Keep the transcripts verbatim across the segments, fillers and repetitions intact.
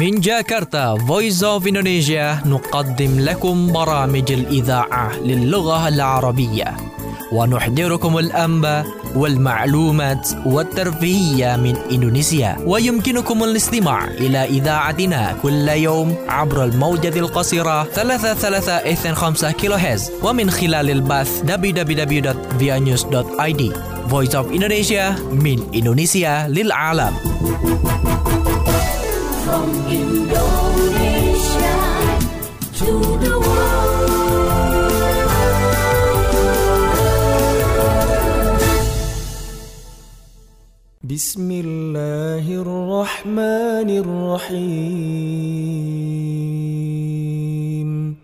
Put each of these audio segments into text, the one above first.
من جاكرتا Voice of Indonesia نقدم لكم برامج الإذاعة للغة العربية ونحضركم الأنباء والمعلومات والترفيهية من إندونيسيا. ويمكنكم الاستماع إلى إذاعتنا كل يوم عبر الموجة القصيرة ثلاثة ثلاثة اثنين خمسة كيلو هرتز ومن خلال البث دبليو دبليو دبليو دوت via news دوت i d. Voice of Indonesia من إندونيسيا للعالم. From Indonesia to the world. بسم الله الرحمن الرحيم.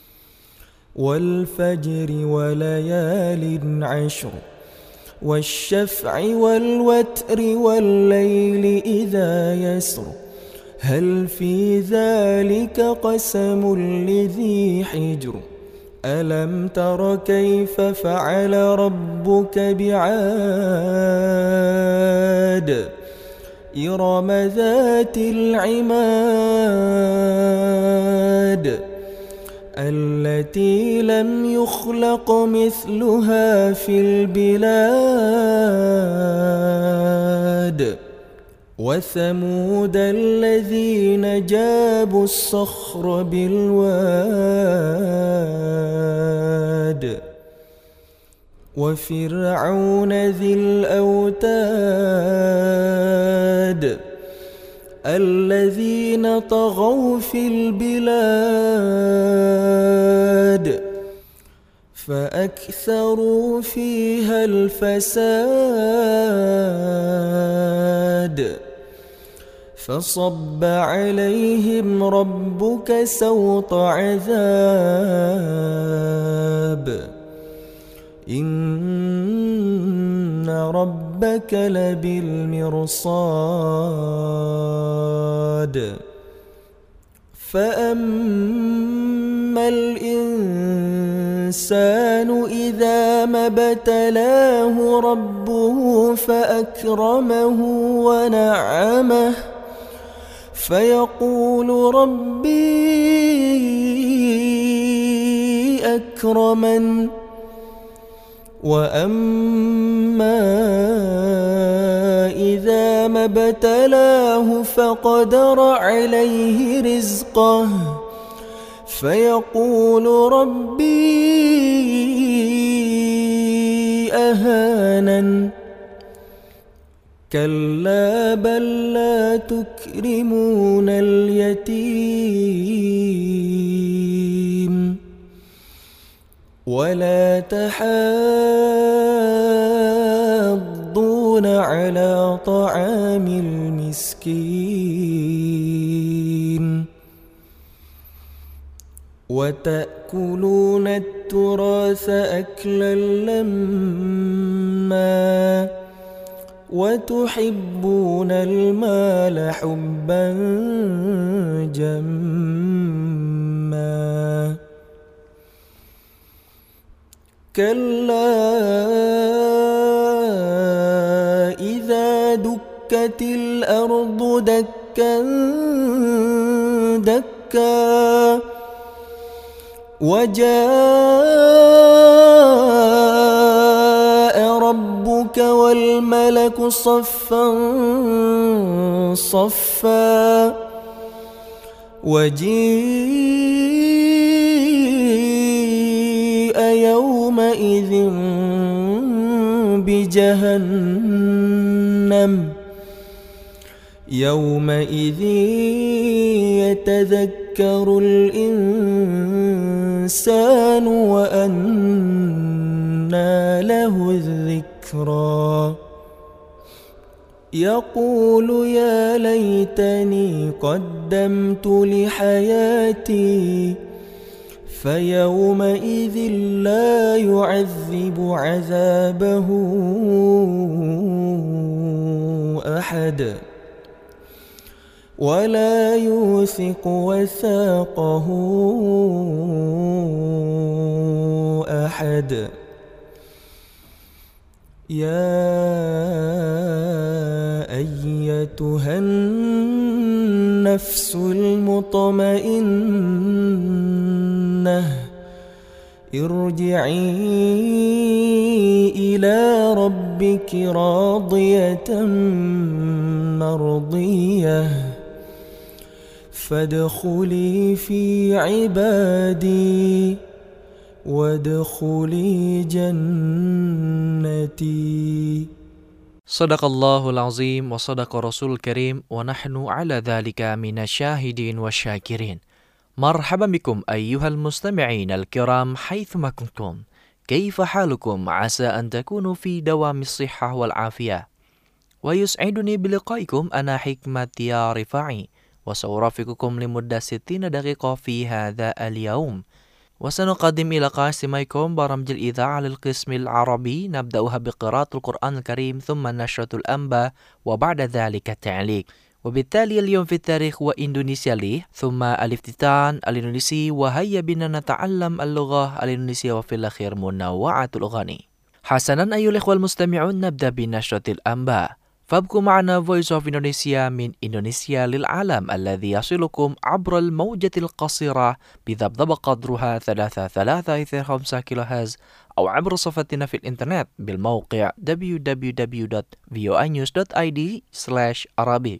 والفجر وليال عشر والشفع والوتر والليل إذا يسر هل في ذلك قسم لذي حجر ألم تر كيف فعل ربك بعاد إرم ذات العماد التي لم يخلق مثلها في البلاد وثمود الذين جابوا الصخر بالواد وفرعون ذي الأوتاد الذين طغوا في البلاد فأكثروا فيها الفساد فصب عليهم ربك سوط عذاب إن ربك لبالمرصاد فأما الإنسان إذا ما ابتلاه ربه فأكرمه ونعمه فيقول ربي أكرمن وأما إذا ما ابتلاه فقدر عليه رزقه فيقول ربي أهانن كلا بل لا تكرمون اليتيم ولا تحاضون على طعام المسكين وتأكلون التراث أكلا لما وتحبون المال حبا جما كلا إذا دكت الأرض دكا دكا وجاء ربك والملك صفا صفا وجيء يومئذ بجهنم يومئذ يتذكر الإنسان وأنى له الذكرى يقول يا ليتني قدمت لحياتي فيومئذ لا يعذب عذابه أحد ولا يوثق وثاقه أحد يا أيتها النفس النفس المطمئنة ارجعي إلى ربك راضية مرضية فادخلي في عبادي وادخلي جنتي. Sadaqallahul azim wa sadaqa rasul karim wa nahnu ala dhalika minasyahidin wa syakirin. Marhaban bikum ayyuhal mustami'in al-kiram haithuma kuntum. Kaifa halukum? Asa an takunu fi dawamis sihah wal afiyah. Wa yus'iduni biliqaikum ana hikmati ya rifa'i. Wa sawrafikukum limudda sittina daqiqa fi hadha al-yawm. وسنقدم إلى قاسميكم برامج الإذاعة للقسم العربي نبدأها بقراءة القرآن الكريم ثم نشرة الأنباء وبعد ذلك التعليق. وبالتالي اليوم في التاريخ وإندونيسيا لي ثم الافتتان الإندونيسي وهيا بنا نتعلم اللغة الإندونيسية وفي الأخير منوعة الأغاني. حسنا أيها الإخوة المستمعون نبدأ بنشرة الأنباء. فابقوا معنا Voice of Indonesia من إندونيسيا للعالم الذي يصلكم عبر الموجة القصيرة بذبذب قدرها ثلاثة ثلاثة اثنين خمسة كيلو هرتز أو عبر صفحتنا في الإنترنت بالموقع دبليو دبليو دبليو دوت فوa news دوت آي دي سلاش arabic.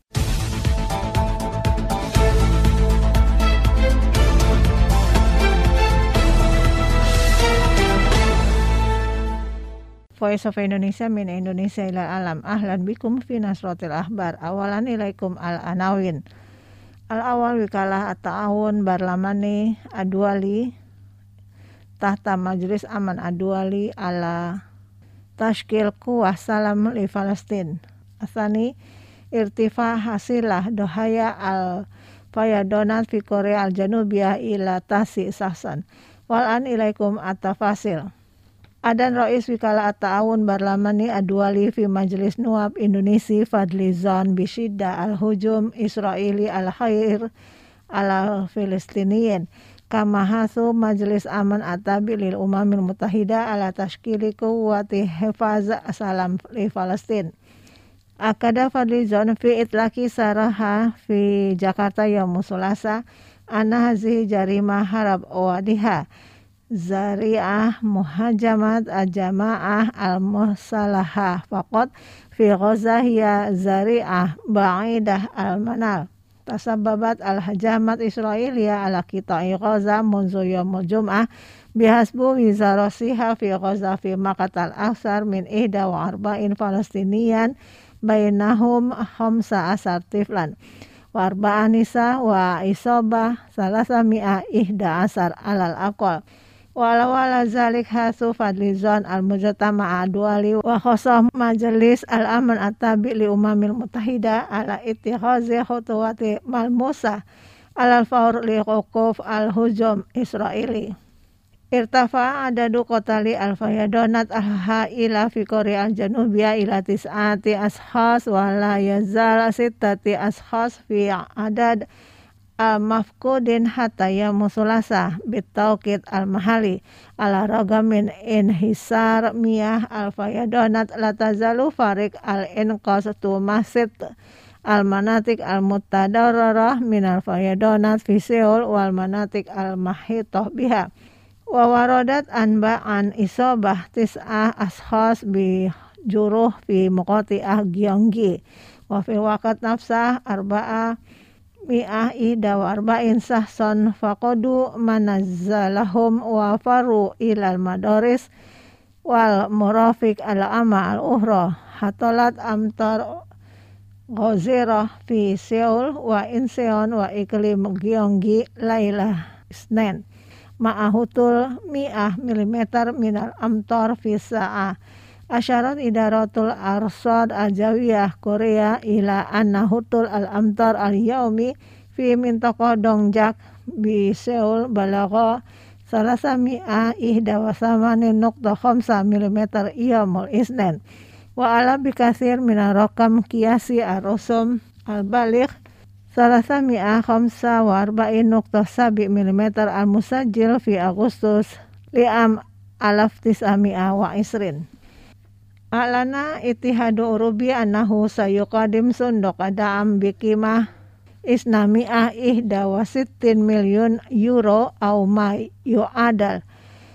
Voice of Indonesia min Indonesia ila alam. Ahlan bikum fi nasratil ahbar. Awalan ilaikum al-anawin. Al-awal wikalah at-ta'awun barlamani adwali tahta majlis aman adwali ala tashkil kuwah salam li Palestin. Asani irtifa hasilah dohaya al-fayadonat fi Korea al-Janubiyah ila tasi sahsan. Walan ilaikum at-tafasil. Adan Rais Wikala At-Ta'awun Barlamani Adwali fi Majlis Nuwab Indonesia Fadli Zon Bishidda Al-Hujum Israeli Al-Khair Al-Filistiniyin Kama hasu Majlis Aman Atabi Lil Umamil Mutahida Ala Tashkili Kuwati Hifaz Salam li Palestin. Akada Fadli Zon fi itlaki saraha fi Jakarta Yaum Sulasa Anna hazihi jarima harab wadiha Zari'ah muhajamat al-jama'ah al-musalahah faqat fi Gaza hiya zari'ah ba'idah al-manal tasababat al-hajamat Israeliya ala qita'i Gaza munzu yawmul jum'ah bihasbu wizarasiha fi Gaza fi maqatal aksar min ihda wa arba'in Palestinian bainahum khamsa asar tiflan wa arba'an nisa wa isobah salasa mi'ah ihda asar alal aqal. Walau ala zalik hasu Fadli Zon al-Mujtama' adwali wa khosah Majelis al-Aman at-Tabi' li Umamil Mutahida ala ittikhazi khutuwati malmusa ala al-fawr li uquf al-hujum Israeli. Irtafa adadu qatali al-fayadonat al-ha'ila fi Korea al-Janubiyah ila tis'ati ashas wa la yazal sittati ashas fi adad al-mafkudin hatta yaum sulasa bitauqid al-mahali ala ragamin inhisar miyah al-fayadonat la tazalu farik al-inqas tu masid al-manatik al-muttadarrarah min al-fayadonat fi Seoul wal manatik al-mahitoh biha wa waradat anba'an isobah tis'ah ashas bi juruh fi muqati'ah Gyeonggi wa fi waqt nafsah arba'ah mi'ah ida wa arba'in sahson faqadu manazzalahum wa faru ilal madaris wal murafiq al-ama al-uhra hatalat amtar ghazirah fi Seoul wa Incheon wa iklim Gyeonggi laylah isnen ma'ahutul mi'ah milimeter minal amtar fi sa'ah. Asyarat idaratul arsad al-jawiyah Korea ila annahutul al-amtar al-yaumi fi mintaqah Dongjak bi Seoul balagha salasa mi'ah ihda wa samanin nuqta khamsa milimeter iyamul isnen wa ala bikasir mina rakam kiasi ar-rusum al-baligh salasa mi'ah khamsa wa arba'in nuqta sabi milimeter al-musajjil fi Agustus li'am alaf tis'a mi'ah wa isrin. Alana Ittihadu Urubi annahu sayuqadim sunduk ada'am bikimah isnami'ah ihda wa sittin milyun euro au ma yu'adal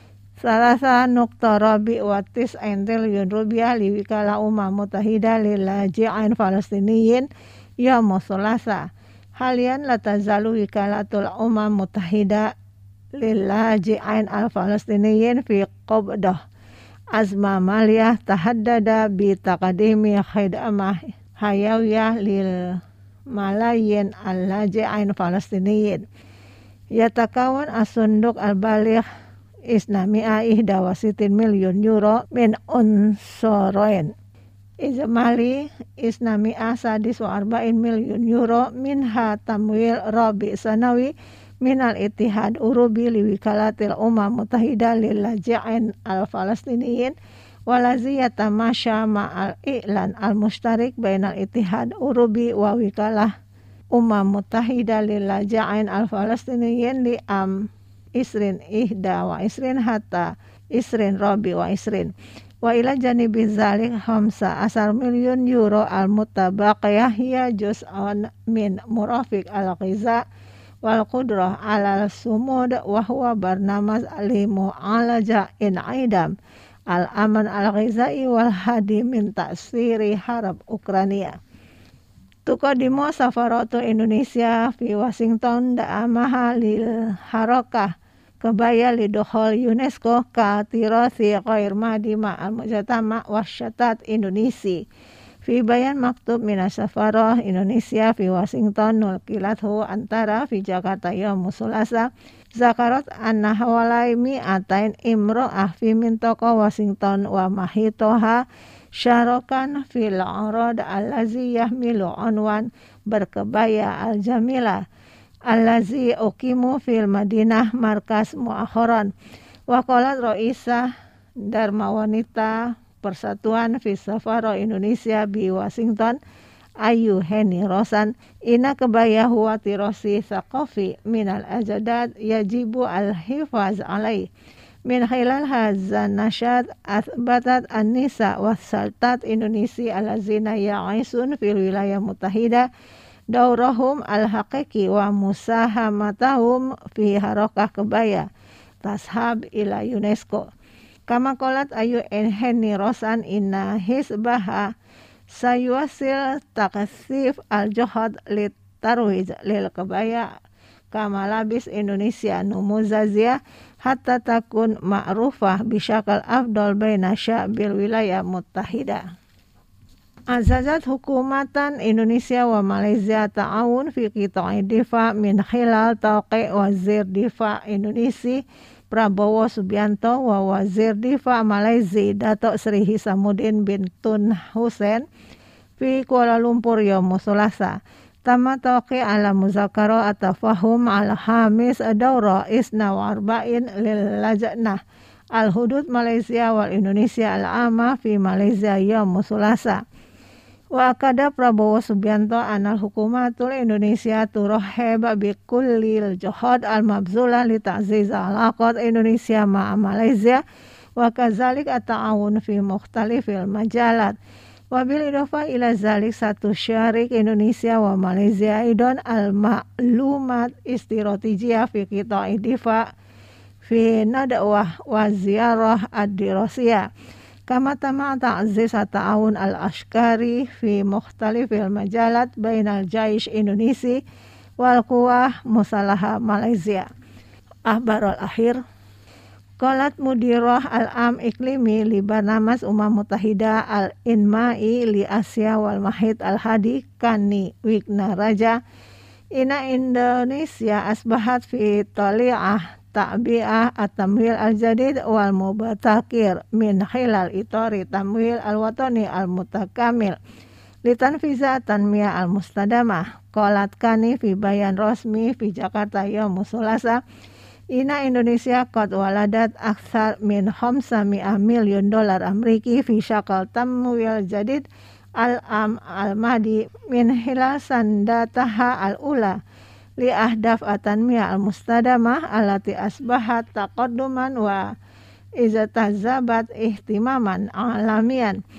salasa nukta rabi wa tis'in triliun rupiah liwikala Umam Mutahida lil laji'in Falastiniyin yaum Tsulasa. Halian la tazalu wikalatul Umam Mutahida lil laji'in al Falastiniyin fi qabdah azma maliyah tahaddada bi taqdimi khidmah hayawiyah lil malayin al-laji'in Falastiniyin. Yatakawan asunduk al-baligh isnami'a ihda wa sittin milyun euro min unsoroin. Ijmali isnami'a sadis wa arba'in milyun euro minha tamwil rabi sanawi minal Ittihad Urubi liwikalatil Umam Mutahida lil laji'in al-Falastiniyin walazi yatamasya ma'al i'lan al-mushtarik bainal Ittihad Urubi wa wikalah Umam Mutahida lil laji'in al-Falastiniyin li am isrin ihda wa isrin hatta isrin rabi wa isrin wa ila janibi zalik khamsa asar milyun euro al-mutabaqiyah hiya juz'un min murafiq al-ghiza wal qudrah alal sumud wa huwa barnamaj alimu alaja in aidam al aman al ghizai wal hadi min ta'siri harab Ukraina. Tuqaddimu safaratu Indonesia fi Washington da'amaha lil harakah kebaya lidukhul UNESCO ka tirasi ghair madima al mujtama wasyatat Indonesia. Fi bayan maktub minas safarah Indonesia fi Washington nulkilathu antara fi Jakarta yaum Tsulasa zakarat anna hawalai mi'atain imro'ah fi mintaka Washington wa mahitoha syarakan fil arad allazi yahmilu unwan berkebaya al-jamila allazi uqimu fil Madinah markas muakhiran wa qalat Raisah Dharma Wanita Persatuan fi Safaro Indonesia bi Washington Ayu Heni Rosan ina kebaya huwa tirosi saqafi minal ajadat yajibu al-hifaz alaih min khilal hazan nasyad athbatat an-nisa wassaltat Indonesia alazina ya'isun fil wilayah mutahida daurahum al-haqiqi wa musahamatahum fi harakah kebaya tashab ila UNESCO. Kama kolat Ayu Heni Rosan inna hisbaha sayuasil takasif al-johad lit tarwij lil kebaya kama labis Indonesia numuzazia hatta takun ma'rufah bisyakal afdal baina sya'bil wilayah muttahida. Azazat hukumatan Indonesia wa Malaysia ta'awun fi qita'i difa min khilal tauqi wazir difa Indonesia Prabowo Subianto wa Wazir Difa Malaysia Datuk Seri Hisamuddin bin Tun Hussein fi Kuala Lumpur yaum Tsulasa. Tama tauqi ala muzakara atafahum al hamis daura isna wa arba'in lil lajnah al hudud Malaysia wal Indonesia al ama fi Malaysia yaum Tsulasa. Wa akada Prabowo Subianto anal hukumatul Indonesia turahib bi kullil johad al mabzulah li ta'ziz alaqat Indonesia ma Malaysia wa kazalik at-ta'awun fi mukhtalifil majalat wa bil idafa ila zalik satu syarik Indonesia wa Malaysia idon al ma'lumat istiratijiyah fi qita'i difa fi nadawah wa ziyarah ad-dirasiyah. Kama tama ta'ziz at-ta'awun al-ashkari fi mukhtalifil majalat bainal jaish Indonesia wal quwah musalaha Malaysia. Ahbarul akhir qalat mudirah al-am iklimi li barnamas Umam Mutahida al-inma'i li Asia wal mahid al-hadi kani wikna raja ina Indonesia asbahat fi tali'ah ta'bi'ah at-tamwil al-jadid wal mubatakir min khilal itori tamwil al-watani al-mutakamil litanfiza tanmiyah al-mustadamah qalat kani fi bayan rasmi fi Jakarta yaum Tsulasa ina Indonesia qad waladat akthar min khamsa mi'ah milyun dolar Ameriki fi syakal tamwil jadid al-am al-mahdi min hilal sandataha al-ula li ahdaf atanmiyah al-mustadamah alati asbahat taqadduman wa izatazabat ihtimaman alamian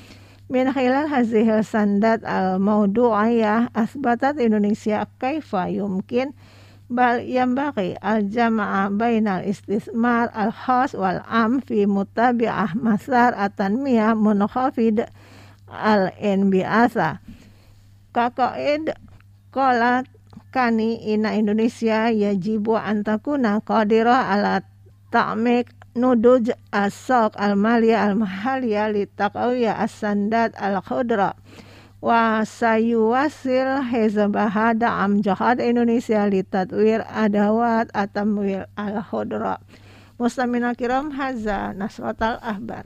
Min khilal hazihil sandat al-mawdu'ayah asbatat Indonesia kaifa yumkin bal yambaqi al-jama'a bainal istismar al-khas wal-am fi mutabi'ah masar at-tanmiyah munkhafid al-inbi'asa. Kaqaid qala kani ina Indonesia yajibu antakuna qadira ala ta'mik nuduj as-saq al-maliyah al-mahaliyah li taqawiyah as-sandat al-khudra wa sayuwasil hizbahada am jahad Indonesia li tadwir adawat atamwil al-khudra. Mustamina kiram haza nasratal ahbar.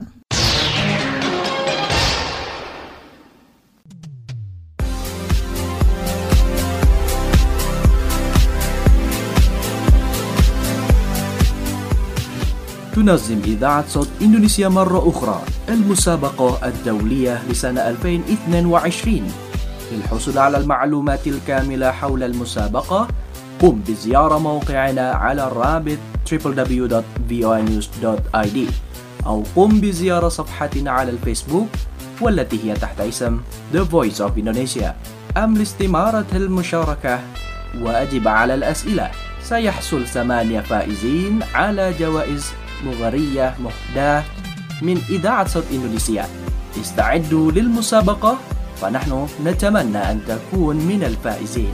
تنظم إذاعة صوت إندونيسيا مرة أخرى المسابقة الدولية لسنة ألفين واثنين وعشرين. للحصول على المعلومات الكاملة حول المسابقة قم بزيارة موقعنا على الرابط دبليو دبليو دبليو دوت في او اي نيوز دوت اي دي أو قم بزيارة صفحتنا على الفيسبوك والتي هي تحت اسم The Voice of Indonesia. أم لاستمارة المشاركة وأجب على الأسئلة. سيحصل ثمانية فائزين على جوائز مغرية مهداة من إذاعة صوت إندونيسيا. استعدوا للمسابقة فنحن نتمنى أن تكون من الفائزين.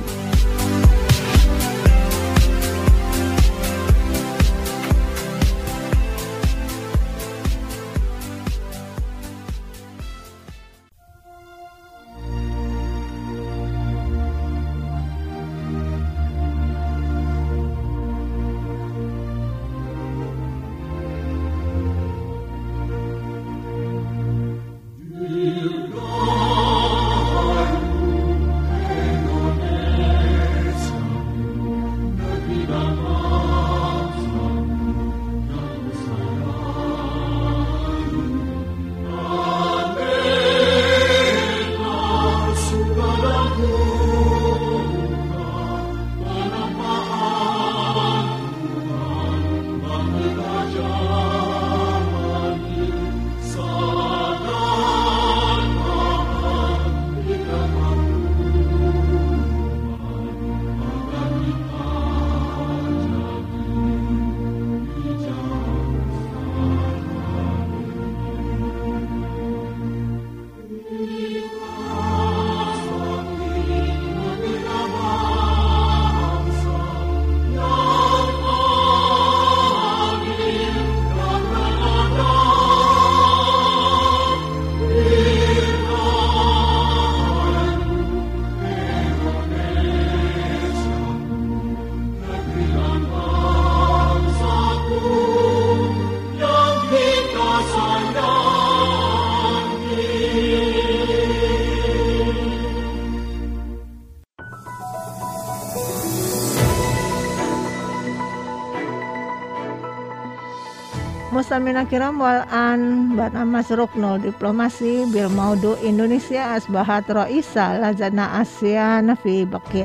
Mustamina kiram wal an bana masruknul diplomasi bil maudu Indonesia asbahat roisa lajana ASEAN fi Bakin.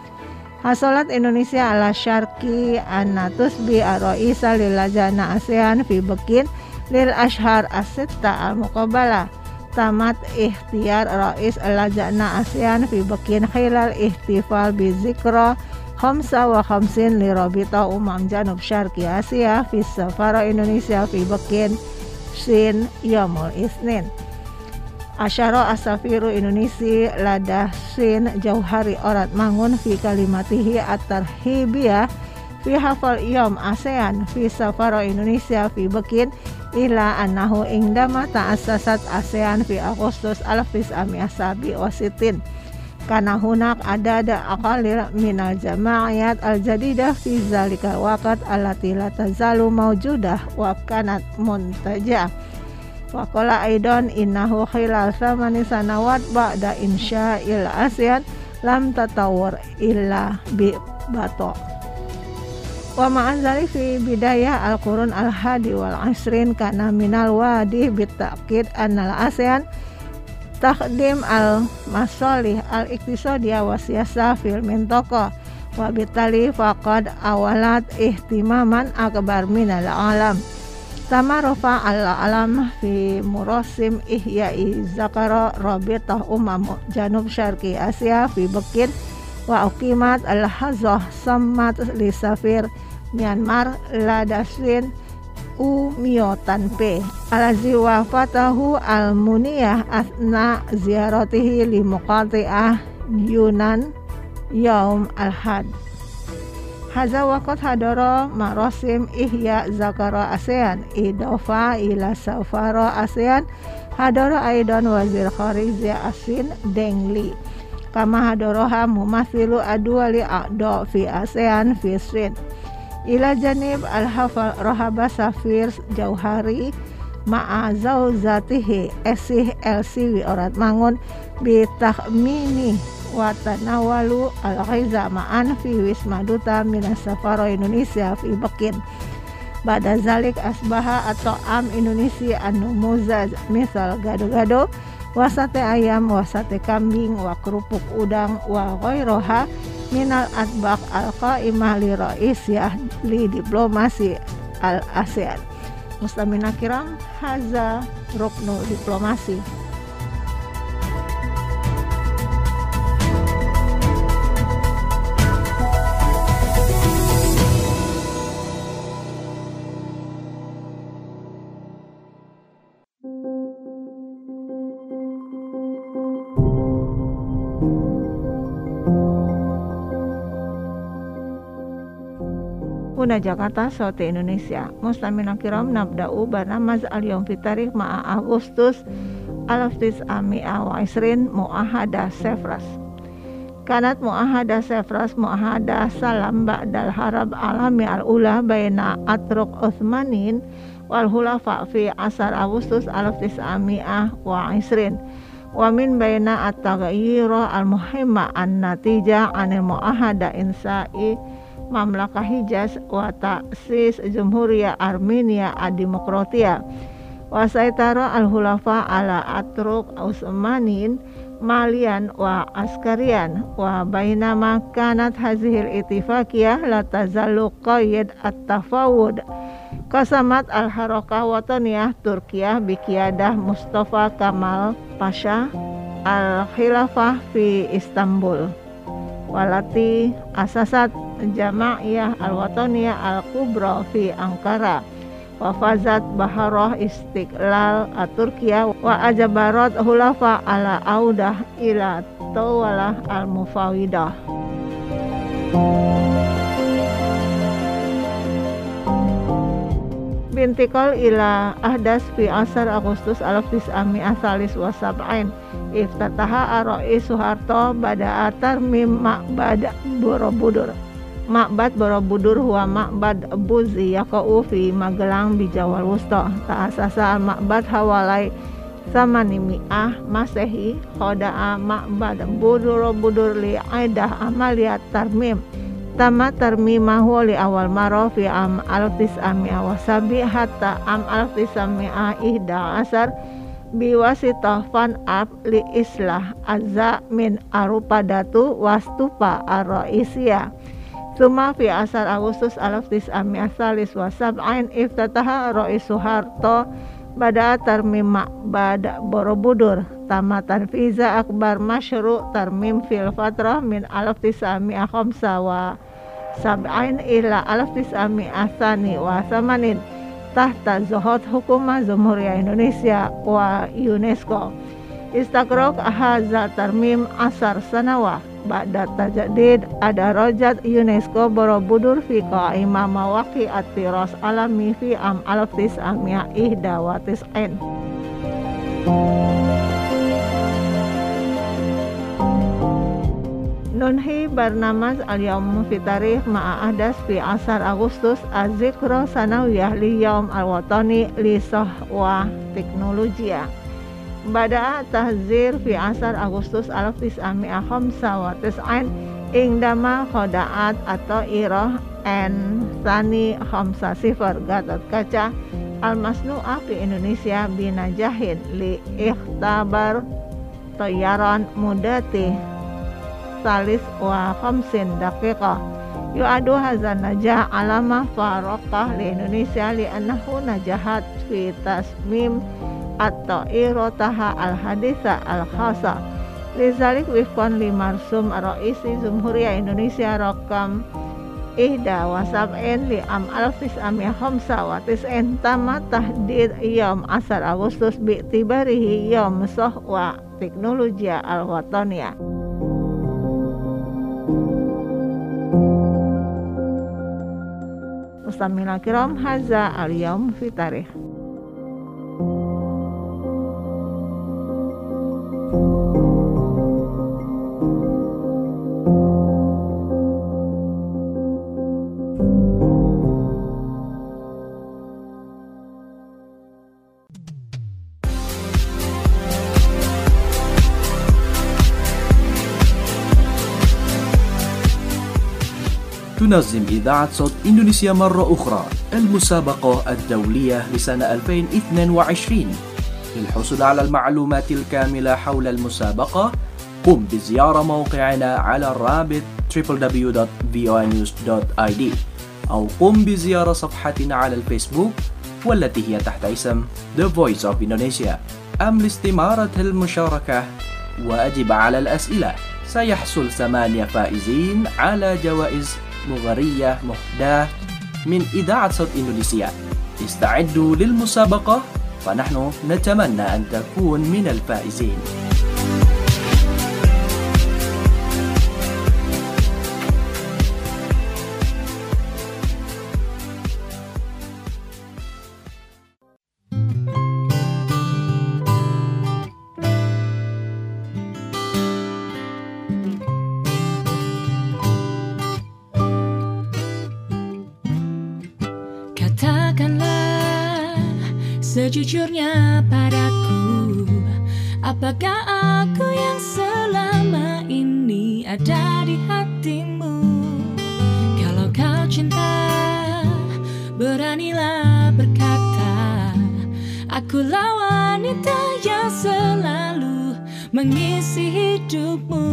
Hasolat Indonesia ala syarki anatus bi roisa lil lajana ASEAN fi Bakin lil ashhar asitta al muqabala. Tamat ikhtiyar rais lajana ASEAN fi Bakin khilal ihtifal bi zikra khamsa wa khamsin li Rabita Umam Janub Syarqi Asia fi Safara Indonesia fi Bakin Sin Yomul Isnin. Asyara asafiru Indonesia ladah Sin Jauhari Orat Mangun fi kalimatihi at-tarhibiyah fi hafal Yom ASEAN fi Safara Indonesia fi Bakin ila annahu indama ta'assasat ASEAN fi Agustus alfis amiasabi wasitin. Karena hunak ada ada aqalir minal jama'iyat al-jadidah fi zalika waqat allati la tazalu mawjudah wa kanat muntajah. Wa qala aidan innahu khilal thamani sanawat ba'da insya'il ASEAN lam tatawur illa bi bato. Wa ma'azali fi bidayah al-qurun al-hadi wal asrin kana minal wadi bitta'kid annal ASEAN takdim al-masalih al-iktisadiyah wa siyasah fil mintaqah wa bitali faqad awalat ihtimaman akbar minal alam. Tamarofa al-alam fi murasim ihya'i zakara rabitah umam janub syarqi Asia fi Bekin wa uqimat al-hazah sammat li safir Myanmar Ladaswin Umiotan P alazi wa fatahu al-muniyah asna ziaratihi li muqati'ah Yunan Yaum al-Had. Haza waqt hadara marasim ihya zakara ASEAN idofa ila safara ASEAN hadara aidan wazir kharijiyah Asin Deng Li kama hadaraha mumathilu adwali a'da fi ASEAN fi Sweden ila janib al-hafal rahaba safir Jauhari ma'a zauzatihi esih elsiwi orat mangun bitakhmini wa tanawalu al-ghiza ma'an fi wisma duta minas safaro Indonesia fi Bekin. Ba'da zalik asbaha atau am Indonesia anu muzaj misal gado-gado wa sate ayam wa sate kambing wa kerupuk udang wa ghairoha minal atbaq al-qaimah li ra'isyah li diplomasi al-ASEAN. Muslimina kiram, haza ruknu diplomasi. Una Jakarta, Saute Indonesia. Muslimin kiram nabda'u barnamaz al-yawm fi tarikh ma'a Agustus alaf tis'ami'a wa isrin mu'ahada Sefras. Kanat mu'ahada Sefras mu'ahada salam ba'dal harab alami al-ula baina atruk Uthmanin wal hulafa fi asar Agustus alaf tis'ami'a wa isrin. Wa min baina at-taghayyura al-muhimma an-natija anil mu'ahada insa'i Mamlakah Hijaz wa ta'sis Jumhuriyah Armenia ad-Demokratia wa saitara al-hulafa ala atruk Utsmanin malian wa askarian wa bainama kanat hazihil itifaqiyah la tazallu qayd at-tafawud qasamat al-harakah wataniyah Turkiyah biqiyadah Mustafa Kamal Pasha al-khilafah fi Istanbul walati asasat Jama'iyah al-Wataniyah al-Kubra fi Ankara wa fazat baharah istiqlal at-Turkiyah wa ajabarat hulafa ala audah ila tawalah al-mufawidah. Bintikal ila ahdas fi asar Agustus alaf tis'ami'ah salis wa sab'ain iftataha ar-Rais Soeharto bada tarmim ma'bad Borobudur. Ma'bad Borobudur huwa ma'bad Buzi yaqa'u fi Magelang bijawal wusta. Ta'asasa al-ma'bad hawalai samanimi'ah Masehi khoda'a ma'bad Borobudur li aidah amaliyat tarmim. Tama tarmimahu li awal maro fi am alaf tis'ami'ah wasabi hatta am alaf tis'ami'ah ihda asar biwasitah fan ab li islah azza min arupadatu wastupa ar-Raisiyah. Suma fi asar Agustus alaf tis'ami'ah salis wa sab'ain iftataha Rais Soeharto bada tarmim ma'bad Borobudur tamatan fiza akbar masyru' tarmim fil fatrah min alaf tis'ami'ah khamsa wa sab'ain ila alaf tis'ami'ah sani wa samanin tahta zohot hukumah Jumhuriyah Indonesia wa UNESCO. Istakrok ahazal tarmim asar sanawa ba'da tajdid ada rojat UNESCO Borobudur fi qaimah mawaqi at-tiras alami fi am alaf tis'ami'ah ihda wa tis'ain. Nunhi barnamaz al-yawm fi tarikh ma'a ahdas fi asar Agustus az-zikra sanawiyah li yawm al-watani li sahwa teknologiya. Bada tahzir fi asar Agustus alaf tis'ami'ah khamsa wa tis'ain ingdama khoda'at atau irah en sani khamsa sifar Gatot Kaca al-masnu'ah fi Indonesia binajahin li ikhtabar tayaran mudati salis wa khamsin daqiqah Yu'adu hazan najah alama farokah li Indonesia li anahu najahat fi tasmim atau irotaha al-haditha al-khasa lizalik wifkon li marsum ar-raisi Jumhuriyah Indonesia rokam ihda wasab'in li am alfis amya khamsa wa tis'in tama tahdid yom asar Agustus bi'tibarihi yom sohwa teknologia al-wataniya. Mustamina kiram haza al-yawm fi tarikh. تنظم إذاعة صوت إندونيسيا مرة أخرى المسابقة الدولية لسنة ألفين واثنين وعشرين. للحصول على المعلومات الكاملة حول المسابقة قم بزيارة موقعنا على الرابط دبليو دبليو دبليو دوت في او نيوز دوت اي دي أو قم بزيارة صفحتنا على الفيسبوك والتي هي تحت اسم The Voice of Indonesia. أم لاستمارة المشاركة وأجب على الأسئلة. سيحصل ثمانية فائزين على جوائز مغرية مهداة من إذاعة صوت إندونيسيا. استعدوا للمسابقة فنحن نتمنى أن تكون من الفائزين. Sejujurnya padaku, apakah aku yang selama ini ada di hatimu? Kalau kau cinta, beranilah berkata, akulah wanita yang selalu mengisi hidupmu.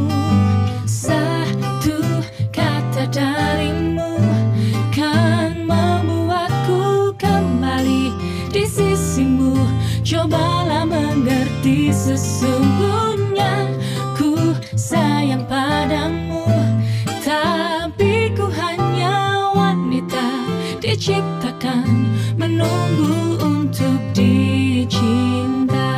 Satu kata darimu kan membuatku kembali di sisimu. Cobalah mengerti, sesungguhnya ku sayang padamu. Tapi ku hanya wanita diciptakan menunggu untuk dicinta.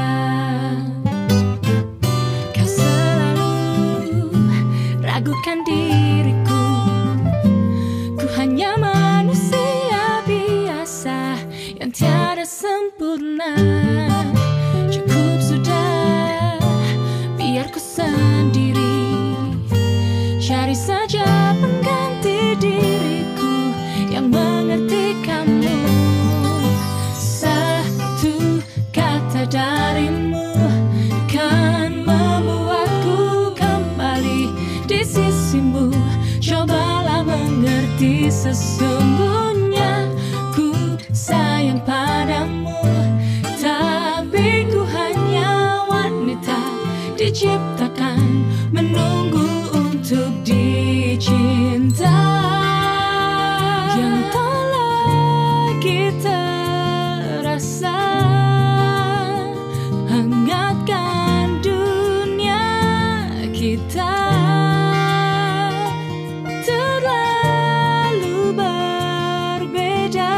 Kau selalu ragukan diriku, ku hanya manusia biasa yang tiada sempurna. Cukup sudah, biar ku sendiri cari saja pengganti diriku yang mengerti kamu. Satu kata darimu kan membuatku kembali di sisimu. Cobalah mengerti, sesungguhnya ku sayang padamu. Tapi ku hanya wanita diciptakan menunggu untuk dicinta. Yang tak lagi terasa, hangatkan dunia kita. Terlalu berbeda.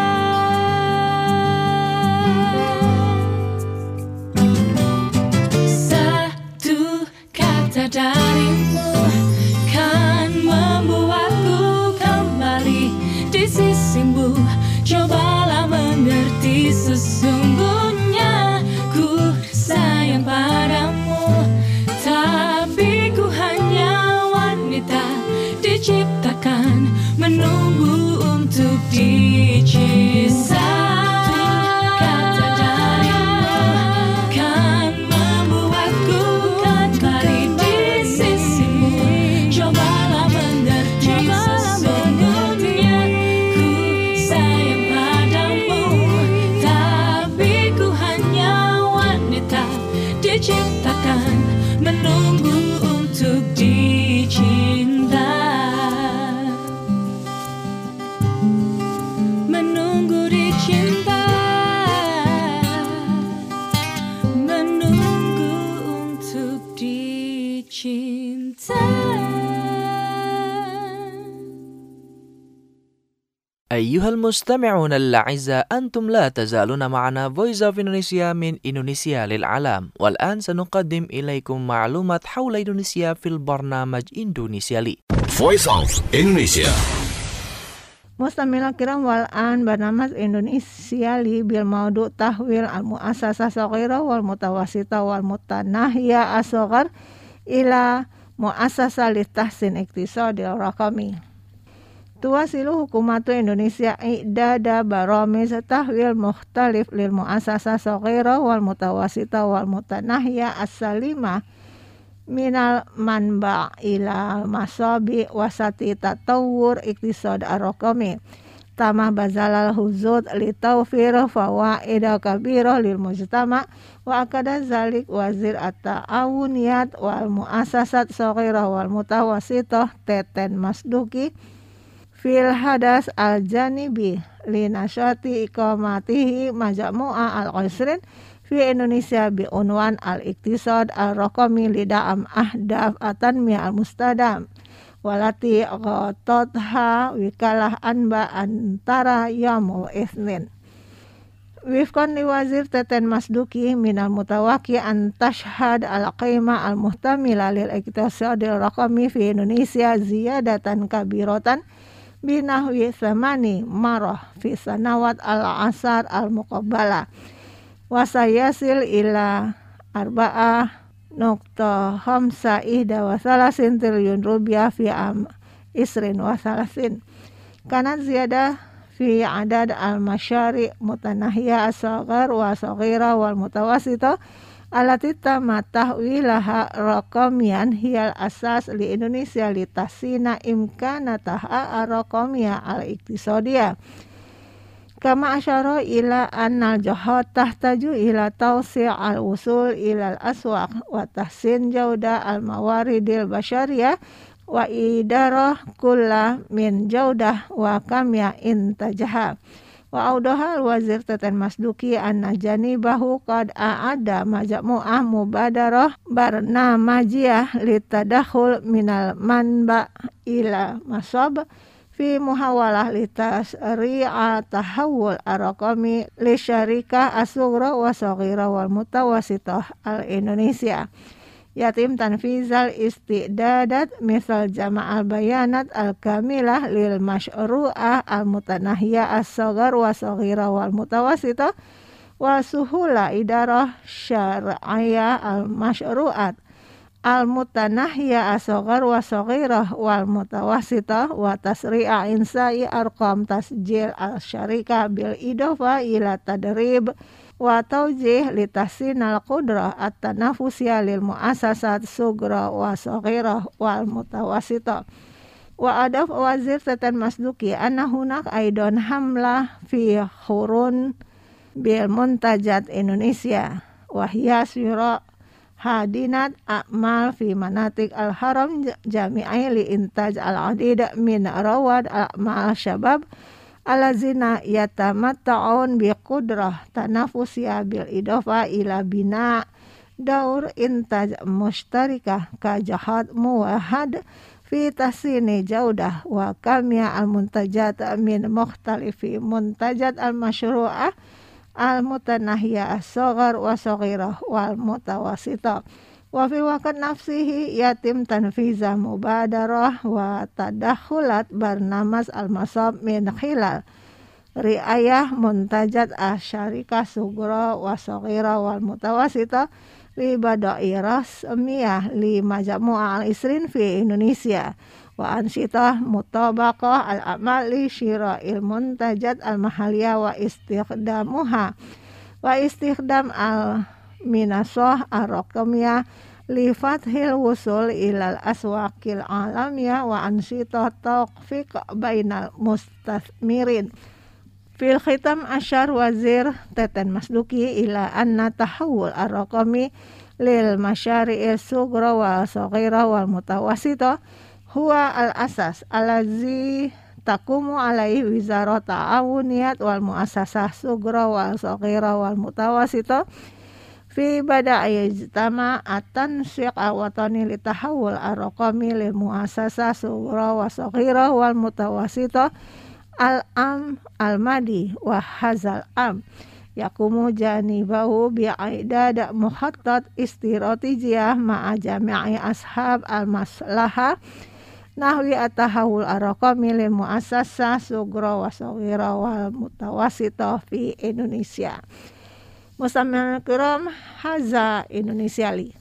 Satu kata darimu kan membuatku kembali di sisimu. Cobalah mengerti, sesungguhnya ku sayang padamu. Tapi ku hanya wanita diciptakan menunggu untuk dicinta. Kata darimu kan membuatku kembali di sisimu. Cobalah mengerti, sesungguhnya ku sayang padamu. Tapi ku hanya wanita diciptakan menunggu untuk dicinta. أيها المستمعون الأعزاء، أنتم لا تزالون معنا Voice of Indonesia من إندونيسيا للعالم. والآن سنقدم إليكم معلومات حول إندونيسيا في البرنامج إندونيسيا لي. Voice of Indonesia. Mustamila kiram wal an barnamas Indonesia li bil maudu tahwil al muassasah saghira wal mutawasita wal mutanahya as-saghar ila muassasah li tahsin iktisadil raqami. Tuwasilu hukumatu Indonesia i'dada baramiz tahwil mukhtalif lil muassasah saghira wal mutawasita wal mutanahya as-salima minal manba ila masabi wasati tatawur iktisad ar-raqami tamah bazalal huzud li tawfir fawaida kabira lil mujtama wa akada zalik wazir at-ta'awuniyat wal muassasat saghira wal mutawassitah Teten Masduki fil hadas al-janibi li nasyati iqamatihi majmu'a al-qasrin fi Indonesia bi unwan al-iktisad al-raqami lida'am ahdaf atanmiyah al-mustadam walati ghatatha wikalah anba antara yamul ithnin wifkan li wazir Teten Masduki minal mutawaki an tashhad al-qima al-muhtamila lil iktisad al-raqami fi Indonesia ziyadatan kabiratan binahwi thamani marah fi sanawat al-asar al-muqabbala wasayasil ila arba'ah nukta khamsa ihda wa salasin triliun rupiah fi am isrin wa salasin kanat ziyada fi adad al-masyari' mutanahya as-saghar wa saghira wal mutawassita alati tamatahwilaha raqamiyan hiyal asas li Indonesia li tasina imkanataha ar-raqamiyah al-iktisadiyah kama asyara ila annal jahat tahtaju ila tawsi' al-usul ila al-aswaq wa tahsin jauda al-mawaridil basyariyah wa idarah kulla min jaudah wa kamya intajaha wa audaha al-wazir Teten Masduki anna janibahu qad a'ada majmu'ah mubadarah barnamajiyah litadakhul minal manba ila masab fi muhawalah litasri'a tahawul ar-raqami li syarikah as-sughra wa saghira wal mutawassitah al-Indonesia yatim tanfizal istidadat misal jama'al bayanat al-kamilah lil masyru'ah al-mutanahya as-saghar wa saghira wal mutawassitah wa suhula idarah syar'iyah al-masyru'at al-mutanahya as-saghar wa saghirah wal mutawassitah wa tasri'a insai arqam tasjil al-syarikah bil idafa ila tadrib wa tawjih li tahsinal qudrah at-tanafusiyah lil muassasat sughra wa saghirah wal mutawassitah wa adaf wazir Teten Masduki anna hunak aidon hamlah fi khurun bil muntajat Indonesia wa hiya syira hadinat a'mal fi manatik al-haram jami'ai li intaj al-adid min rawad a'mal syabab alazina yatamatta'un bi qudrah tanafusiyah bil idafa ila bina daur intaj mushtarikah ka jahad muwahad fi tasini jaudah wa kamya al-muntajat min mukhtalifi muntajat al-masyru'ah al-mutanahya as-saghar wa saghirah wal mutawassitah wa fi waqt nafsihi yatim tanfiza mubadarah wa tadakhulat barnamas al-masab min khilal riayah muntajat asyarikah sughra wa saghirah wal mutawassitah li badai rasmiyah li majmu'ah al-isrin fi Indonesia wa ansitah mutabaqah al-amal li syira'il muntajat al-mahaliyah wa istikhdamuha wa istikhdam al-minasah ar-raqamiyah li fathil wusul ilal aswaqil alamiyah wa ansitah tawfiq bainal mustathmirin fil khitam asyar wazir Teten Masduki ila anna tahawul ar-raqami lil masyari'il sughra wa saghira wal mutawassitah huwa al-asas alazi taqumu alaihi wizarat ta'awuniyat wal muassasah sughra wal saghira wal mutawassitah fi bada'i ijtama at-tansyiq al-watani li tahawul ar-raqami lil muassasah sughra wa saghira wal mutawassitah al-am al-madi wa hazal am yakumu janibahu bi'idad muhattat istiratijiyah ma'a jami'i ashab al-maslahah nahwi atahawul araqami lil muassasah sugra wa saghira wal mutawassithah fi Indonesia. Mustamil kiram, haza Indonesia li.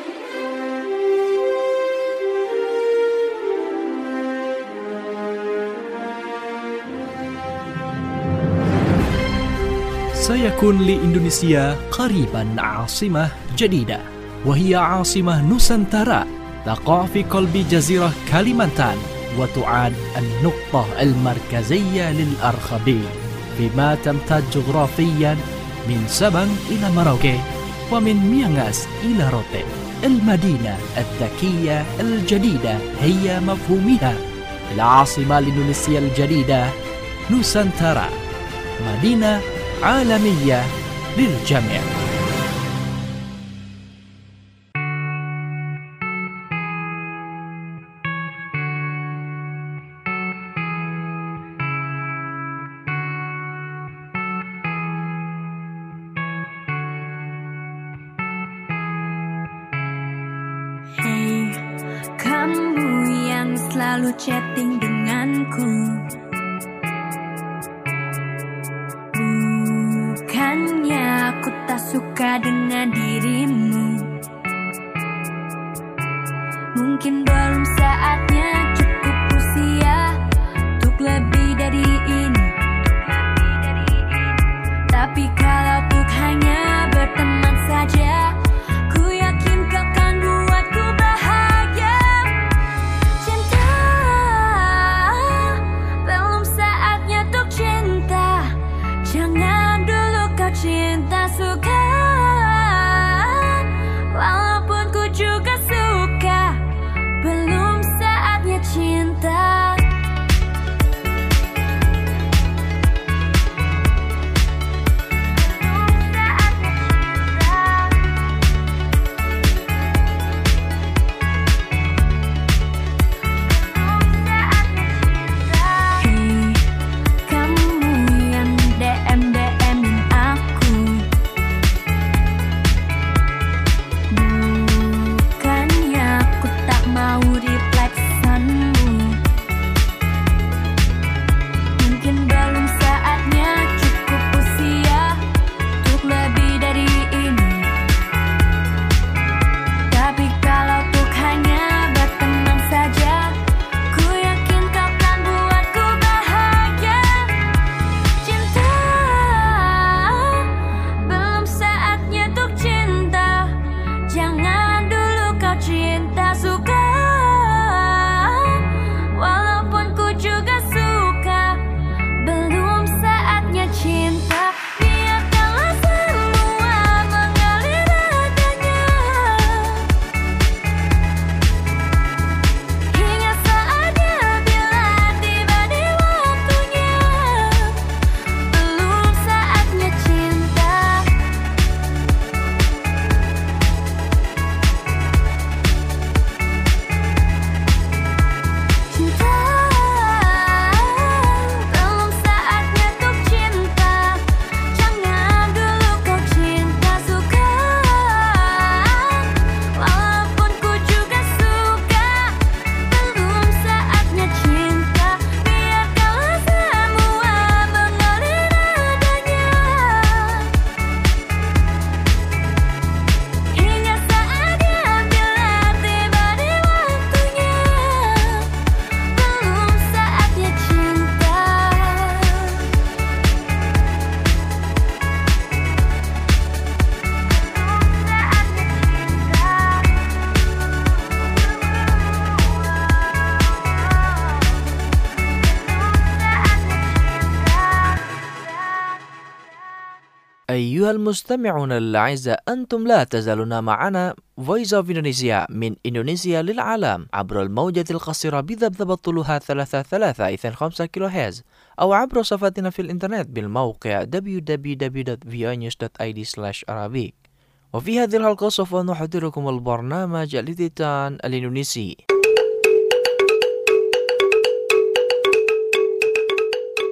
سيكون لإندونيسيا قريبا عاصمة جديدة وهي عاصمة نوسانتارا تقع في قلب جزيرة كاليمانتان وتعد النقطة المركزية للأرخبيل فيما تمتد جغرافيا من سبنج إلى مراوكي ومن ميانغاس إلى روتي. المدينة الذكية الجديدة هي مفهومها. العاصمة الإندونيسية الجديدة نوسانتارا مدينة عالمية للجميع. Hey, kamu yang selalu chatting denganku, bukannya aku tak suka dengan dirimu. Mungkin belum saatnya, cukup usia untuk lebih dari ini. Tapi kalau untuk hanya berteman saja, ku yakin kau kan buatku bahagia. Cinta, belum saatnya untuk cinta. Jangan dulu kau cinta suka, walaupun ku juga suka. Belum saatnya cinta. أيها المستمعون الأعزاء، أنتم لا تزالون معنا Voice of Indonesia من إندونيسيا للعالم عبر الموجة القصيرة بذبذب طولها ثلاثة ثلاثة اثنين خمسة كيلو هرتز، أو عبر صفحتنا في الإنترنت بالموقع دبليو دبليو دبليو دوت في او نيوز دوت اي دي سلاش arabic. وفي هذه الحلقة سوف نحضركم البرنامج الإذاعي الإندونيسي.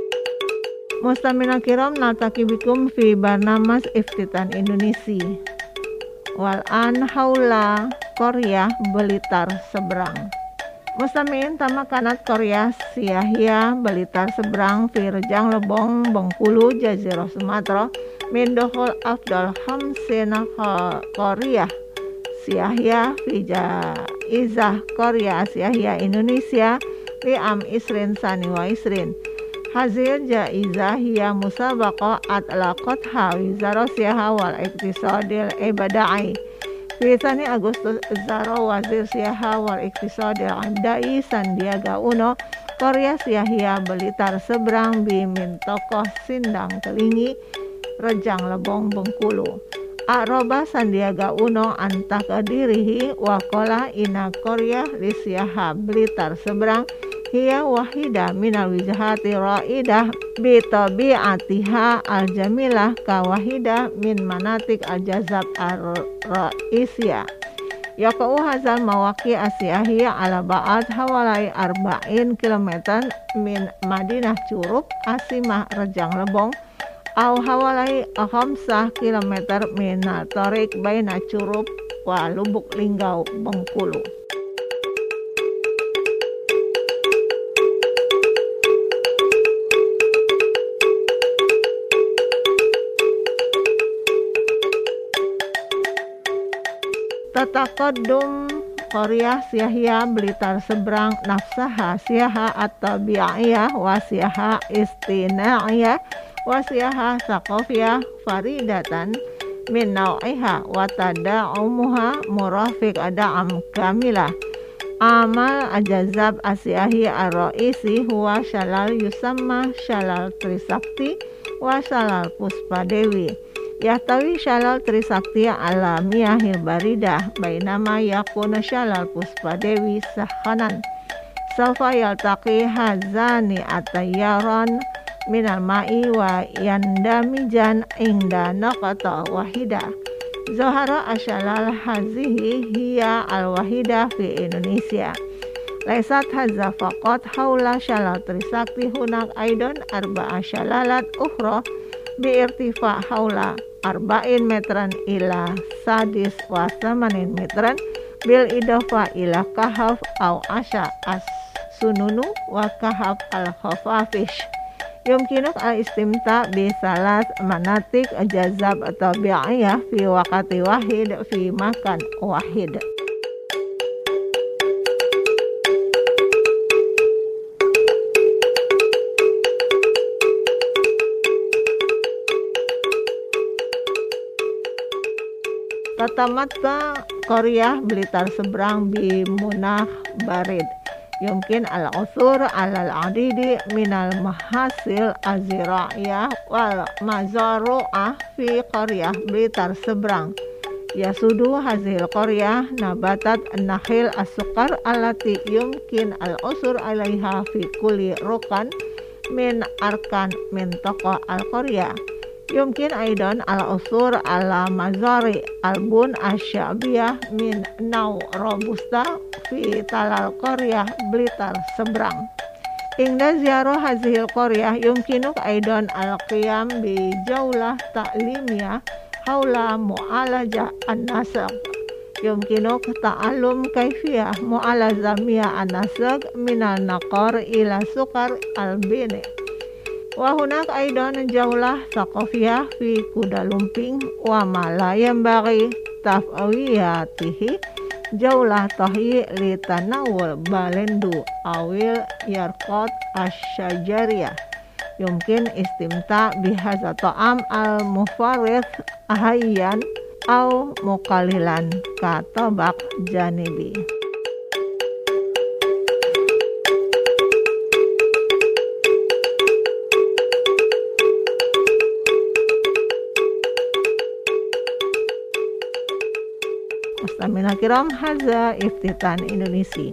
Mustamina kiram naltaki bikum fi barnamas Iftitan Indonesia. Wal an haula Korea Blitar seberang. Mustamin tama kanat Korea Siahia Blitar seberang fi Rejang Lebong Bengkulu Jazirah Sumatera min dohol afdal hamsina Korea Siahia fi Jaizah Korea Siahia Indonesia li am isrin sani wa isrin. Hazil jaizah hiya musabaqah atlaqatha wizara siyaha wal iktisadil ibadai. Fi tsani Agustus Zara wazir siyaha wal iktisadil ibadai Sandiaga Uno Korea Siahia Blitar seberang bi min tokoh Sindang Kelingi Rejang Lebong Bengkulu. Aroba Sandiaga Uno antah kadirihi wakola ina Korea li siyaha Blitar seberang hiya wahida minal wijahati ra'idah bitabi'atiha al-jamilah ka wahida min manatik al-jazab ar-ra'isya yaqa'u hazal mawaki asyahiya ala ba'ad hawalai arba'in kilometer min Madinah Curug asimah Rejang Lebong au hawalai khamsah kilometer min Tarik baina Curug wa Lubuk Linggau Bengkulu. Tataqaddum Korea Siahia Blitar seberang nafsaha siaha at-tabi'iyah wa siaha istina'iyah wa siaha saqafiyah faridatan min naw'iha wa tada'umuha murafiq ada'am kamilah. Amal ajazab asyahi ar-ra'isi huwa shalal yusamma shalal trisakti wa shalal puspadewi. Yahtawi shalal trisakti ala miyahil baridah bainama yakuna shalal puspadewi sahkanan sawfa yaltaqi hazani atayaran minal ma'i wa yandamijan ingda naqata wahida. Zahara ashalal hazihi hiya al-wahida fi Indonesia. Laisat hadza faqat haula shalal trisakti hunak aidon arba'a shalalat ukhra biirtifa haula arba'in metran ila sadis wa samanin metran bil idafa ila kahaf au asya as sununu wa kahaf al khafafish. Yumkinuk al istimta bi salas manatik jazab atau bi'iyah fi waqati wahid fi makan wahid. Tatamatta Korea Blitar seberang bi munah barid. Yumkin al-usur al-adidi minal mahasil azira'iyah wal mazaru'ah fi Korea Blitar seberang. Yasudu hazil Korea nabatat nakhil as-sukar alati yumkin al-usur alaiha fi kulli rukan min arkan min tokoh al-Korea. Yumkin aidan al-usur ala mazari albun asyabiyah min naw robusta fi talal Korea Blitar seberang. Ingda ziarah hazil Korea yumkinuk aidan al-qiyam bi jaulah ta'limiyah haula mu'alaja an-nasab. Yumkinuk ta'alum kaifiyah mu'alazamiyah an-nasab minal naqar ila sukar al-bini. Wa hunak aidan jaulah saqafiyah fi Kuda Lumping wa ma la yanbaghi tafawiyatihi jaulah tahyi li tanawul balendu awil yarqat asyajariyah. Yumkin istimta bihadza ta'am al mufarrid ahayyan au muqalilan ka tabaq janibi. Mustamina kiram hadza Iftitan Indonesia.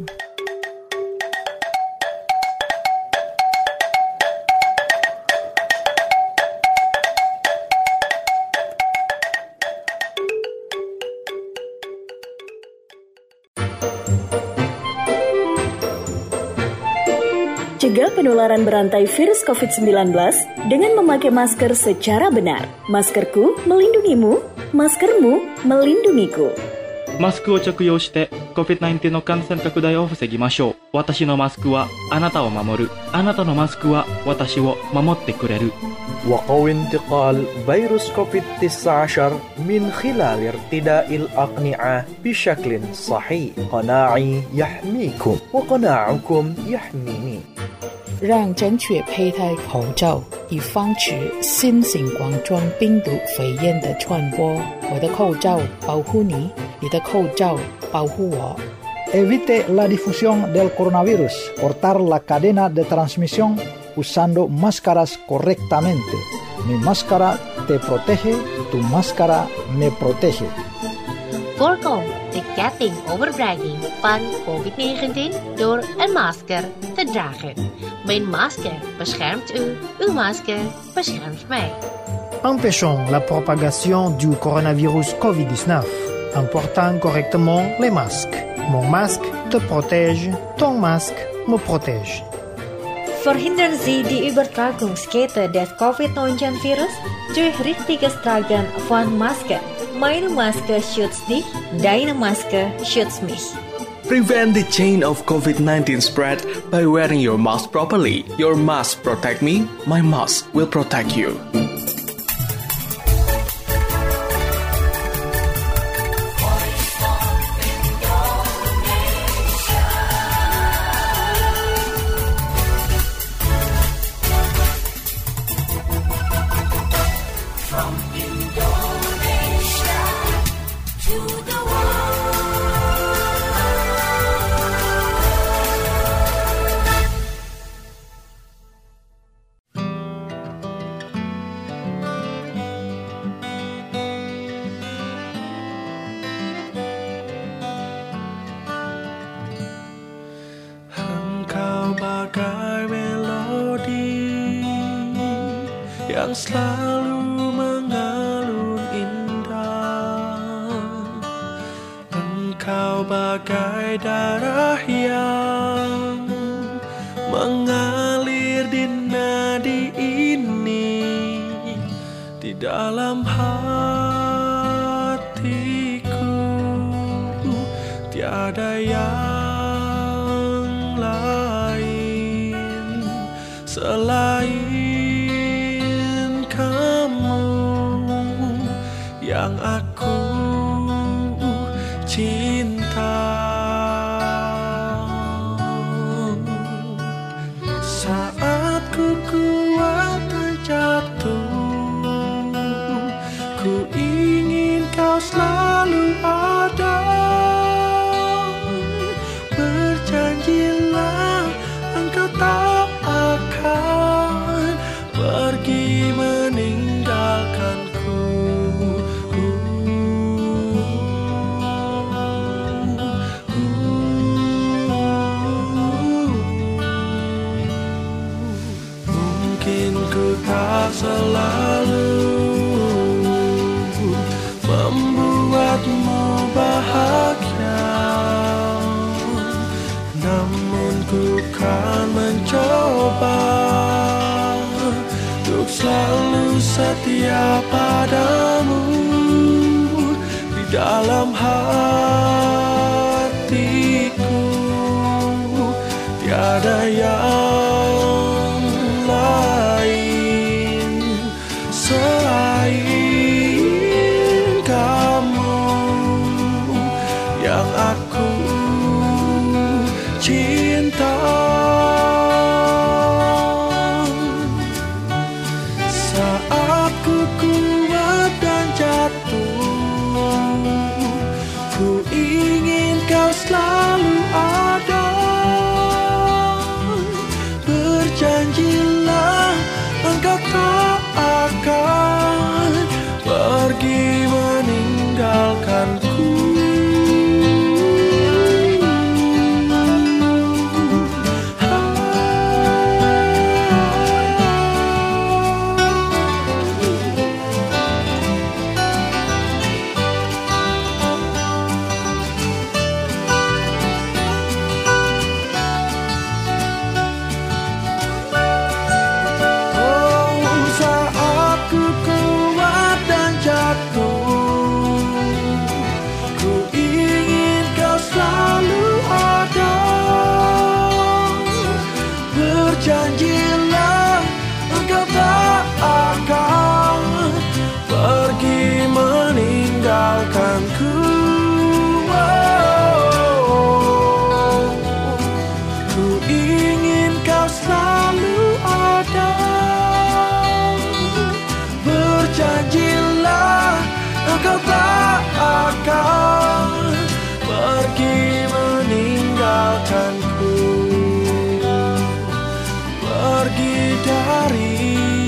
Cegah penularan berantai virus covid sembilan belas dengan memakai masker secara benar. Maskerku melindungimu, maskermu melindungiku. マスクを着用して コビッドナインティーン の感染拡大を防ぎましょう。私のマスクはあなたを守る。あなたのマスクは私を守ってくれる。 وقوي انتقال فيروس كوفيد تسعة عشر من خلال ارتداء الأقنعة بشكل صحيح. قناعي يحميكم وقناعكم يحميني. 让正确佩戴口罩，以防止新型冠状病毒肺炎的传播。我的口罩保护你，你的口罩保护我。 Evite la difusión del coronavirus, cortar la cadena de transmisión usando máscaras correctamente. Mi máscara te protege, tu máscara me protege. Voorkom de ketting overbrenging van covid negentien door een masker te dragen. Mijn masker beschermt u, uw masker beschermt mij. Empêchons la propagation du coronavirus covid dix-neuf en portant correctement les masques. Mon masque te protège, ton masque me protège. Verhindern Sie die Übertragungskette des covid neunzehn virus durch richtiges Tragen von Masken. Meine Maske schützt dich, deine Maske schützt mich. Prevent the chain of covid nineteen spread by wearing your mask properly. Your mask protect me, my mask will protect you. Yang selalu mengalun indah. Engkau bagai darah yang mengalir di nadi ini, di dalam hatiku tiada yang lain selain yang aku cinta. Saat ku kuat terjatuh, ku ingin kau selalu ada. Berjanjilah engkau tak akan pergi meninggalkanku. Tak selalu membuatmu bahagia, namun ku kan mencoba untuk selalu setia padamu. Di dalam hatiku tiada yang lain selain kamu yang aku cinta. Saat ku kuat dan jatuh, ku ingin kau selalu ada. Berjanjilah engkau tak akan pergi meninggalkanku. denganku. Oh, ku ingin kau selalu ada. Berjanjilah engkau tak akan pergi meninggalkanku, pergi dari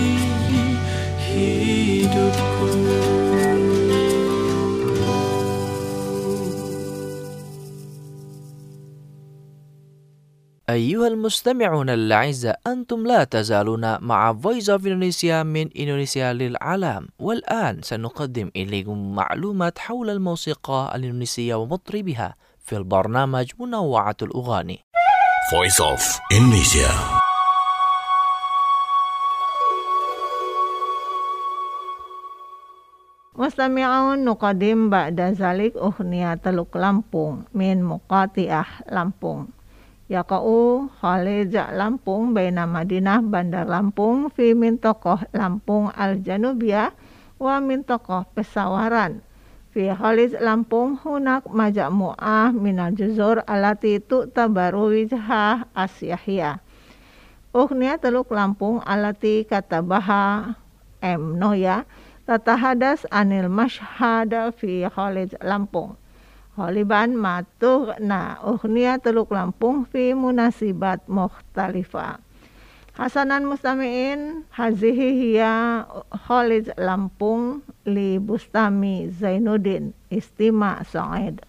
hidupku. أيها المستمعون الأعزاء، أنتم لا تزالون مع Voice of Indonesia من إندونيسيا للعالم، والآن سنقدم إليكم معلومات حول الموسيقى الإندونيسية ومطربها في البرنامج منوعة الأغاني. Voice of Indonesia. Mustami'un nuqadim ba'da zalik ughniya Teluk Lampung min Muqati'ah Lampung. Yaqa'u Khalij Lampung baina Madinah Bandar Lampung fi mintokoh Lampung Al-Janubiyah wa mintokoh Pesawaran. Fi Khalij Lampung hunak majmu'ah minal juzur alati tu'tabaru wijhah asyahiyah. Ughniya Teluk Lampung alati katabaha M. Noya tatahadas anil mashhada fi Khalij Lampung. Khaliban matughna ughniya Teluk Lampung fi munasibat mukhtalifa. Hasanan mustami'in hazihi hiya Khalij Lampung li Bustami Zainuddin Istima Sa'id.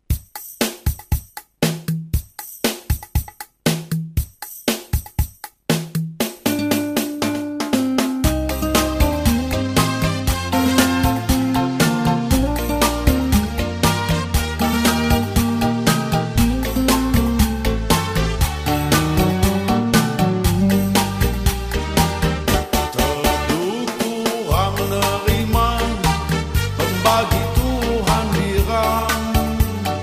Bagi Tuhan dirang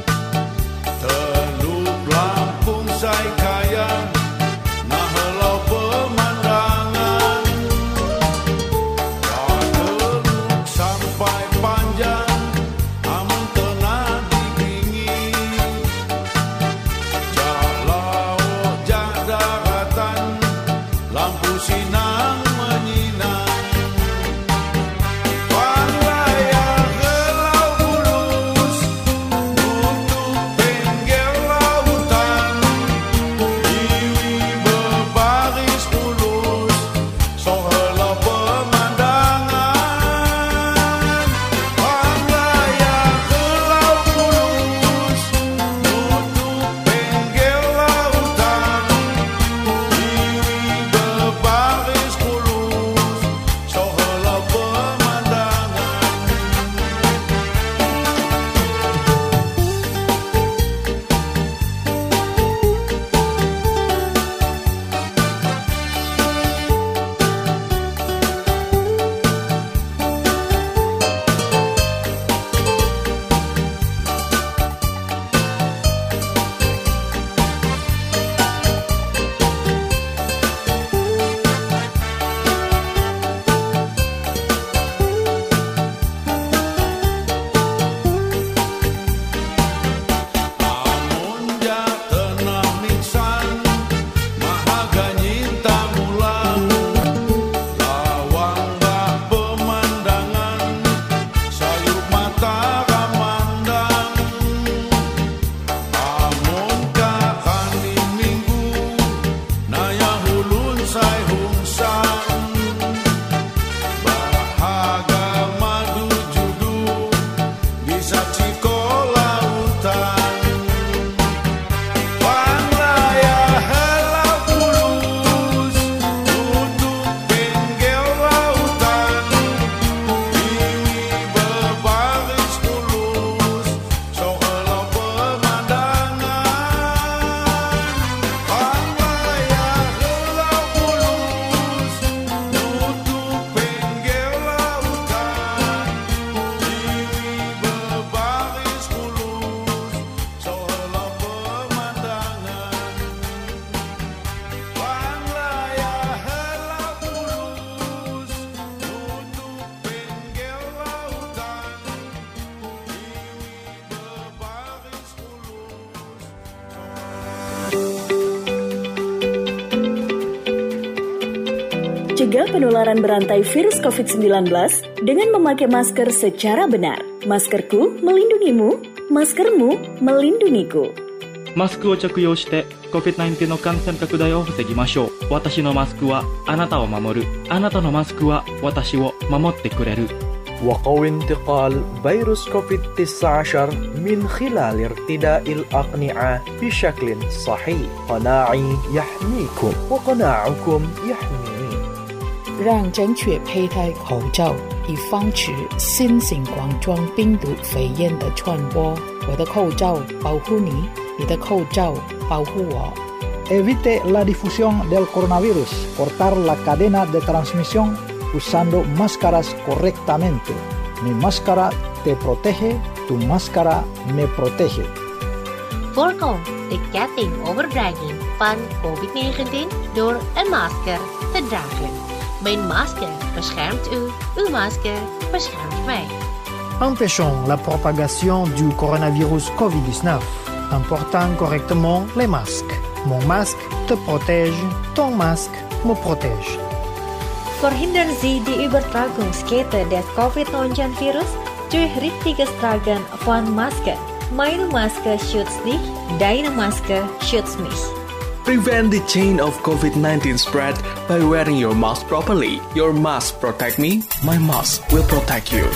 mencegah penularan berantai virus covid sembilan belas dengan memakai masker secara benar. Maskerku melindungimu, maskermu melindungiku. マスクを着用して コビッドナインティーン の感染拡大を防ぎましょう。私のマスクはあなたを守る。あなたのマスクは私を守ってくれる。 وقوي انتقال فيروس كوفيد تسعة عشر من خلال ارتداء الأقنعة بشكل صحيح. قناعي يحميكم وقناعكم يحميني. 让正确佩戴口罩，以防止新型冠状病毒肺炎的传播。我的口罩保护你，你的口罩保护我。 Evite la difusión del coronavirus. Cortar la cadena de transmisión usando máscaras correctamente. Mi máscara te protege, tu máscara me protege. Voorkom de ketting overdraging van covid negentien door een masker te dragen. Mijn masker beschermt u, uw masker beschermt mij. Empêchons la propagation du coronavirus covid dix-neuf en portant correctement les masques. Mon masque te protège, ton masque me protège. Verhindern Sie die Übertragungskette des covid neunzehn Virus durch richtiges Tragen von Maske. Meine Maske schützt dich, deine Maske schützt mich. Prevent the chain of covid nineteen spread by wearing your mask properly. Your mask protect me, my mask will protect you.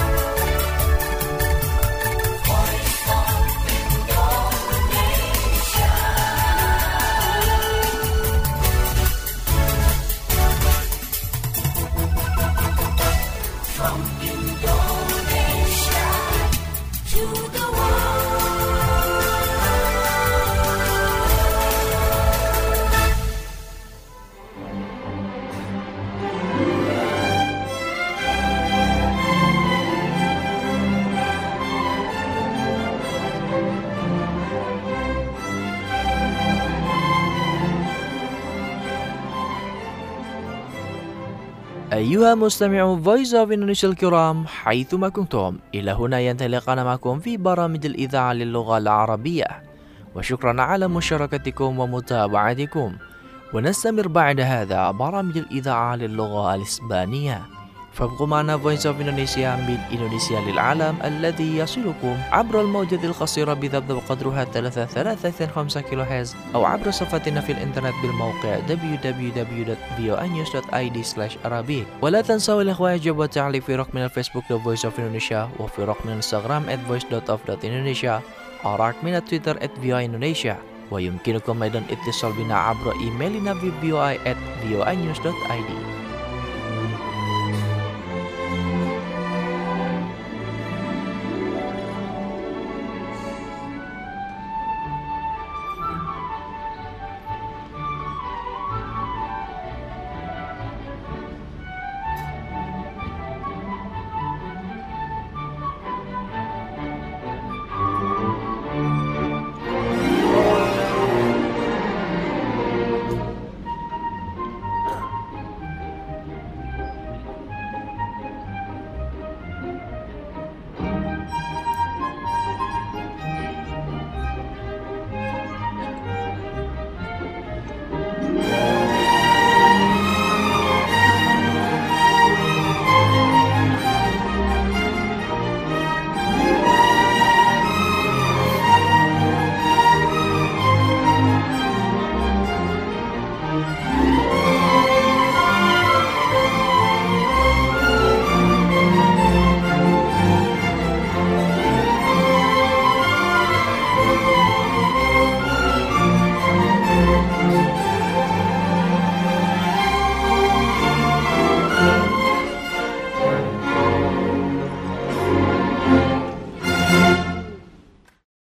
أيها مستمعو Voice of Indonesia الكرام حيثما كنتم، إلى هنا ينتهي لقاءنا معكم في برامج الإذاعة للغة العربية، وشكرا على مشاركتكم ومتابعتكم. ونستمر بعد هذا برامج الإذاعة للغة الإسبانية، فابقوا معنا Voice of Indonesia من إندونيسيا للعالم الذي يصلكم عبر الموجة القصيرة بضبط قدرها ثلاثة ثلاثة اثنين خمسة كيلو هرتز، أو عبر صفحتنا في الإنترنت بالموقع دبليو دبليو دبليو دوت في او اي نيوز دوت اي دي سلاش عربي. ولا تنسوا الإخوة الإعجاب والتعليق في رقم الفيسبوك The Voice of Indonesia، وفي رقم الانستغرام at voice dot of dot indonesia، أو رقم التويتر at في او اي Indonesia. ويمكنكم أيضا اتصال بنا عبر إيميلنا في في او اي at في او اي نيوز دوت اي دي.